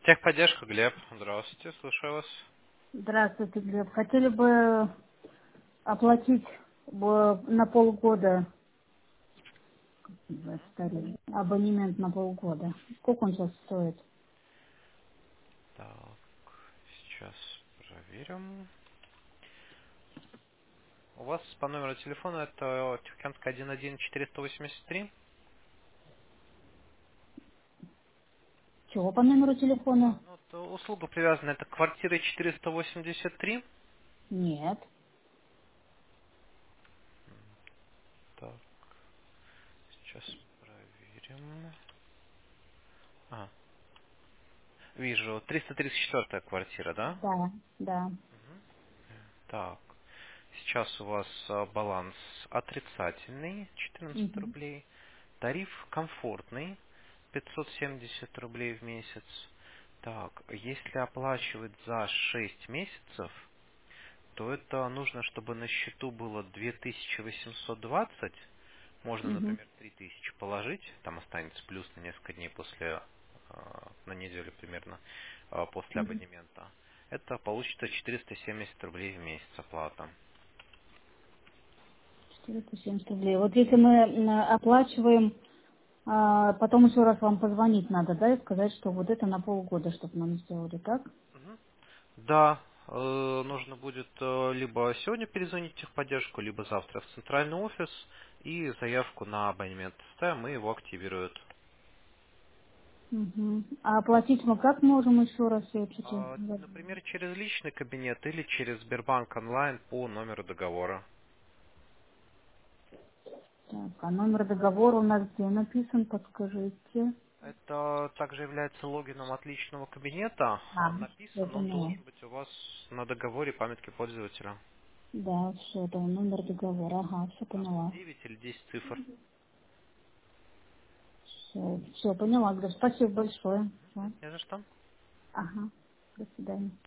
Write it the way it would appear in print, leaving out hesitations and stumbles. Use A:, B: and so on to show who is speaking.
A: Техподдержка, Глеб. Здравствуйте, слушаю вас.
B: Здравствуйте, Глеб. Хотели бы оплатить на полгода абонемент на полгода. Сколько он сейчас стоит?
A: Так, сейчас проверим. У вас по номеру телефона это Тихоокеанская 11483.
B: Чего по номеру телефона?
A: Ну, это услуга привязана, это квартира 483.
B: Нет.
A: Так, сейчас проверим. А, вижу, 334 квартира, да?
B: Да, да.
A: Так, сейчас у вас баланс отрицательный, 14
B: Мгм,
A: рублей. Тариф комфортный, 570 рублей в месяц. Так, если оплачивать за 6 месяцев, то это нужно, чтобы на счету было 2820. Можно,
B: мгм,
A: например, 3000 положить, там останется плюс на несколько дней после, на неделю примерно, после
B: мгм.
A: абонемента. Это получится 470 рублей в месяц оплата.
B: 470 рублей. Вот если мы оплачиваем, потом еще раз вам позвонить надо, да, и сказать, что вот это на полгода, чтобы нам сделали, так?
A: Мгм. Да, нужно будет либо сегодня перезвонить в техподдержку, либо завтра в центральный офис и заявку на абонемент ставим, и его активируют.
B: Мгм. А оплатить мы как можем еще раз? Я что-то забыла.
A: Например, через личный кабинет или через Сбербанк онлайн по номеру договора.
B: Так, а номер договора у нас где написан, подскажите.
A: Это также является логином от личного кабинета.
B: А, я
A: Написан он
B: поняла.
A: должен быть у вас на договоре памятки пользователя.
B: Да, все, это номер договора. Ага, все
A: Да,
B: поняла.
A: 9 или 10 цифр.
B: Все, поняла. Говорю, спасибо большое. Всё.
A: Не за что.
B: Ага, до свидания.